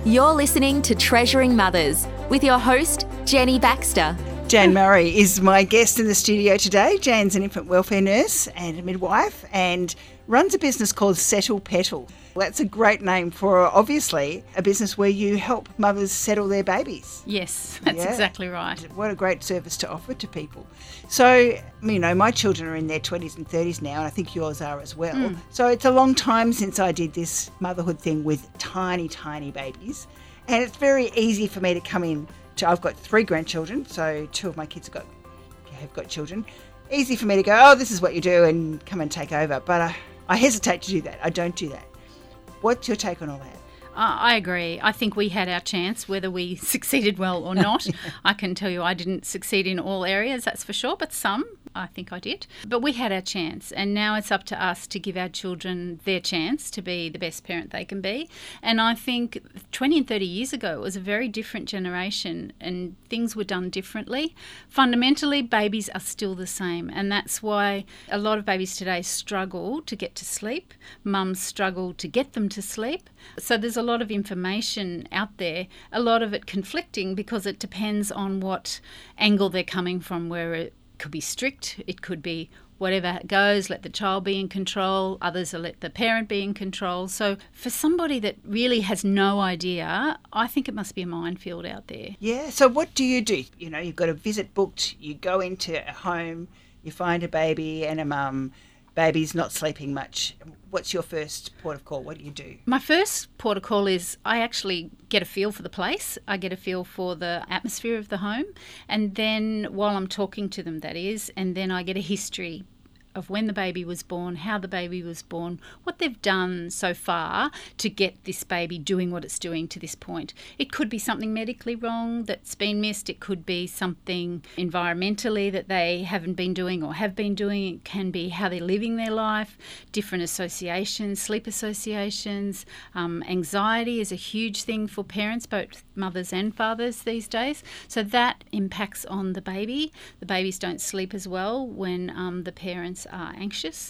You're listening to Treasuring Mothers with your host, Jenny Baxter. Jan Murray is my guest in the studio today. Jan's an infant welfare nurse and a midwife and runs a business called Settle Petal. That's a great name for, obviously, a business where you help mothers settle their babies. Yes, that's exactly right. What a great service to offer to people. So, you know, my children are in their 20s and 30s now, and I think yours are as well. So it's a long time since I did this motherhood thing with tiny, tiny babies. And it's very easy for me to come in. I've got 3 grandchildren, so 2 of my kids have got children. Easy for me to go, oh, this is what you do, and come and take over. But I hesitate to do that. I don't do that. What's your take on all that? I agree. I think we had our chance, whether we succeeded well or not. I can tell you I didn't succeed in all areas, that's for sure, but some I think I did. But we had our chance, and now it's up to us to give our children their chance to be the best parent they can be. And I think 20 and 30 years ago it was a very different generation and things were done differently. Fundamentally, babies are still the same, and that's why a lot of babies today struggle to get to sleep. Mums struggle to get them to sleep. So there's a lot of information out there, a lot of it conflicting because it depends on what angle they're coming from, where it could be strict, it could be whatever goes, let the child be in control, others are let the parent be in control. So for somebody that really has no idea, I think it must be a minefield out there. Yeah, so what do? You know, you've got a visit booked, you go into a home, you find a baby and a mum, baby's not sleeping much. What's your first port of call? What do you do? My first port of call is I actually get a feel for the place. I get a feel for the atmosphere of the home. And then while I'm talking to them, that is, and then I get a history of when the baby was born, how the baby was born, what they've done so far to get this baby doing what it's doing to this point. It could be something medically wrong that's been missed. It could be something environmentally that they haven't been doing or have been doing. It can be how they're living their life, different associations, sleep associations. Anxiety is a huge thing for parents, both mothers and fathers these days. So that impacts on the baby. The babies don't sleep as well when the parents are anxious,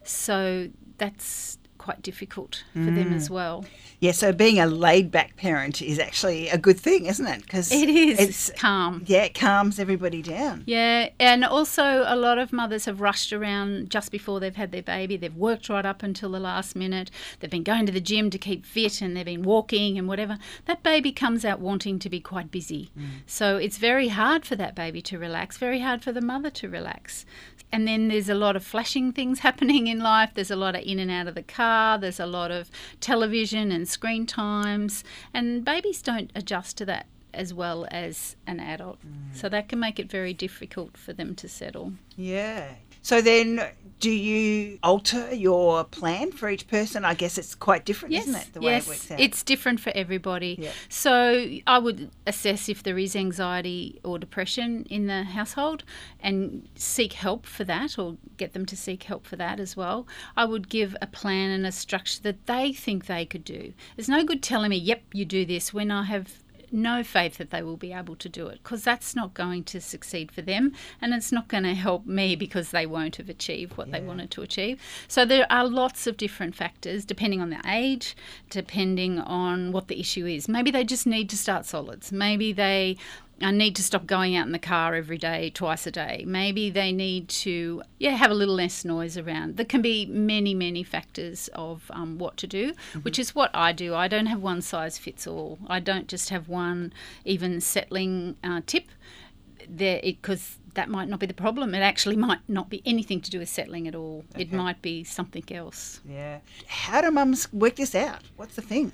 so that's quite difficult for them as well. Yeah, so being a laid-back parent is actually a good thing, isn't it? Because it is. It's calm. Yeah, it calms everybody down. Yeah, and also a lot of mothers have rushed around just before they've had their baby. They've worked right up until the last minute. They've been going to the gym to keep fit and they've been walking and whatever. That baby comes out wanting to be quite busy. So it's very hard for that baby to relax, very hard for the mother to relax. And then there's a lot of flashing things happening in life. There's a lot of in and out of the car. There's a lot of television and screen times. And babies don't adjust to that as well as an adult. So that can make it very difficult for them to settle. Yeah. So then do you alter your plan for each person? I guess it's quite different, isn't it, the way it works out? It's different for everybody. Yeah. So I would assess if there is anxiety or depression in the household and seek help for that, or get them to seek help for that as well. I would give a plan and a structure that they think they could do. There's no good telling me, yep, you do this, when I have no faith that they will be able to do it, because that's not going to succeed for them, and it's not going to help me because they won't have achieved what they wanted to achieve. So there are lots of different factors depending on their age, depending on what the issue is. Maybe they just need to start solids. Maybe they need to stop going out in the car every day, twice a day. Maybe they need to have a little less noise around. There can be many, many factors of what to do, which is what I do. I don't have one size fits all. I don't just have one even settling tip there, because that might not be the problem. It actually might not be anything to do with settling at all. Okay. It might be something else. Yeah. How do mums work this out? What's the thing?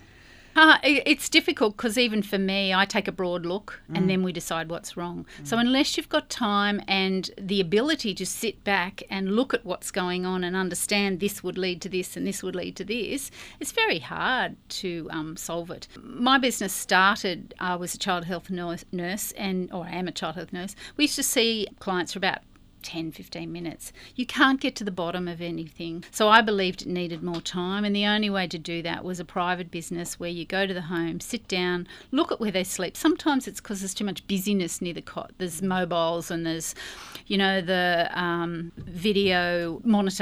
It's difficult because even for me, I take a broad look and then we decide what's wrong. So unless you've got time and the ability to sit back and look at what's going on and understand this would lead to this and this would lead to this, it's very hard to solve it. My business started, I was a child health nurse, or I am a child health nurse. We used to see clients for about 10, 15 minutes. You can't get to the bottom of anything. So I believed it needed more time, and the only way to do that was a private business where you go to the home, sit down, look at where they sleep. Sometimes it's because there's too much busyness near the cot. There's mobiles and there's, the video monitor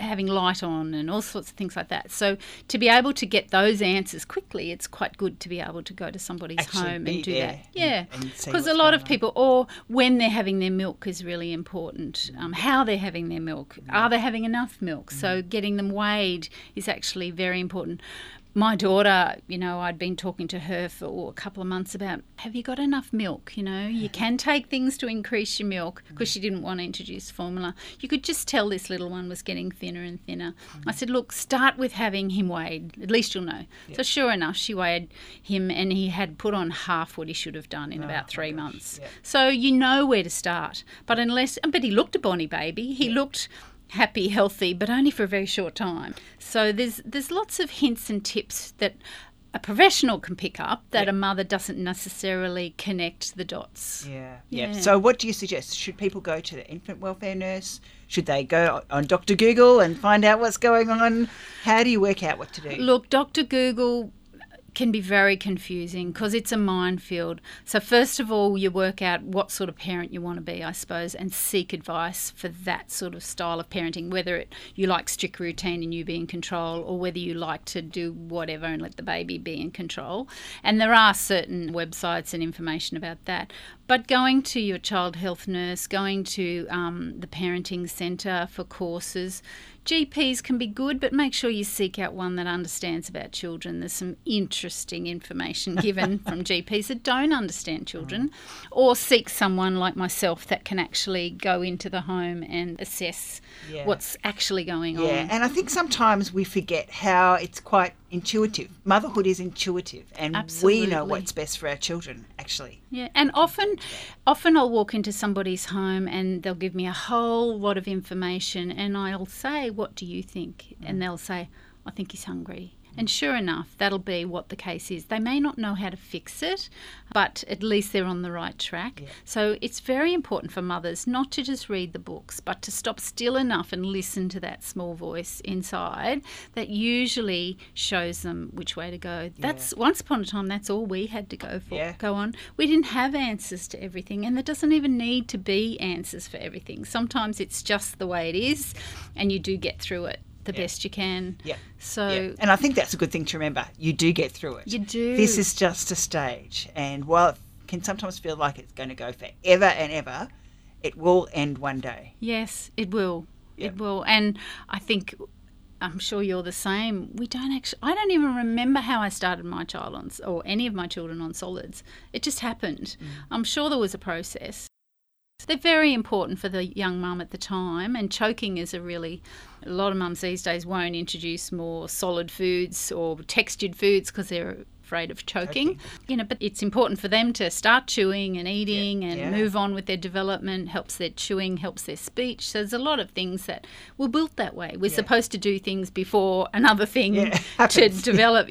having light on and all sorts of things like that. So to be able to get those answers quickly, it's quite good to be able to go to somebody's home and do that. Yeah, because a lot of people, or when they're having their milk is really important. How they're having their milk. Are they having enough milk? So getting them weighed is actually very important. My daughter, I'd been talking to her for a couple of months about, have you got enough milk? You can take things to increase your milk, because she didn't want to introduce formula. You could just tell this little one was getting thinner and thinner. I said, look, start with having him weighed. At least you'll know. Yeah. So sure enough, she weighed him and he had put on half what he should have done in about 3 months. Yeah. So you know where to start. But he looked a bonny baby. He looked happy, healthy, but only for a very short time. So there's lots of hints and tips that a professional can pick up that a mother doesn't necessarily connect the dots. Yeah. So what do you suggest? Should people go to the infant welfare nurse? Should they go on Dr. Google and find out what's going on? How do you work out what to do? Look, Dr. Google can be very confusing because it's a minefield. So first of all, you work out what sort of parent you want to be, I suppose, and seek advice for that sort of style of parenting, whether you like strict routine and you be in control, or whether you like to do whatever and let the baby be in control. And there are certain websites and information about that. But going to your child health nurse, going to the parenting centre for courses, GPs can be good, but make sure you seek out one that understands about children. There's some interesting information given from GPs that don't understand children, or seek someone like myself that can actually go into the home and assess what's actually going on. Yeah, and I think sometimes we forget how it's quite intuitive. Motherhood is intuitive, and we know what's best for our children, actually. Yeah, and often I'll walk into somebody's home and they'll give me a whole lot of information, and I'll say, what do you think? And they'll say, I think he's hungry. And sure enough, that'll be what the case is. They may not know how to fix it, but at least they're on the right track. Yeah. So it's very important for mothers not to just read the books, but to stop still enough and listen to that small voice inside that usually shows them which way to go. That's once upon a time, that's all we had to go on. We didn't have answers to everything, and there doesn't even need to be answers for everything. Sometimes it's just the way it is, and you do get through it the best you can. Yeah. So, and I think that's a good thing to remember. You do get through it. You do. This is just a stage, and while it can sometimes feel like it's going to go forever and ever, it will end one day. Yes, it will. Yep. It will. And I think, I'm sure you're the same. I don't even remember how I started my child or any of my children on solids. It just happened. I'm sure there was a process. They're very important for the young mum at the time, and choking is a lot of mums these days won't introduce more solid foods or textured foods because they're afraid of choking. But it's important for them to start chewing and eating and move on with their development, helps their chewing, helps their speech. So there's a lot of things that were built that way. We're supposed to do things before another thing to develop.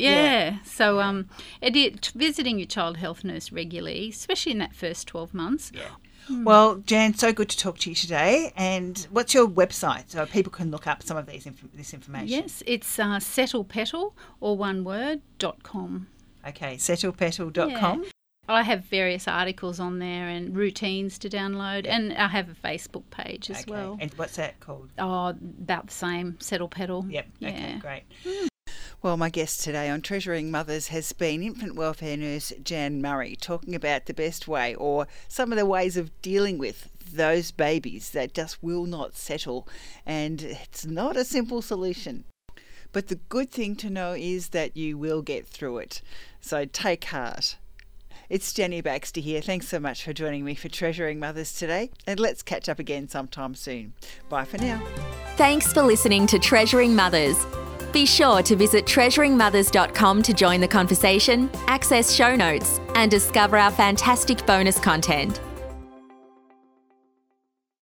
So visiting your child health nurse regularly, especially in that first 12 months. Well, Jan, so good to talk to you today. And what's your website so people can look up some of this information? Yes, it's settlepetal, or one word, .com. Okay, settlepetal.com. Yeah. I have various articles on there and routines to download, and I have a Facebook page as well. And what's that called? Oh, about the same, Settle Petal. Yep, okay, great. Well, my guest today on Treasuring Mothers has been infant welfare nurse Jan Murray, talking about the best way, or some of the ways of dealing with those babies that just will not settle. And it's not a simple solution. But the good thing to know is that you will get through it. So take heart. It's Jenny Baxter here. Thanks so much for joining me for Treasuring Mothers today. And let's catch up again sometime soon. Bye for now. Thanks for listening to Treasuring Mothers. Be sure to visit treasuringmothers.com to join the conversation, access show notes, and discover our fantastic bonus content.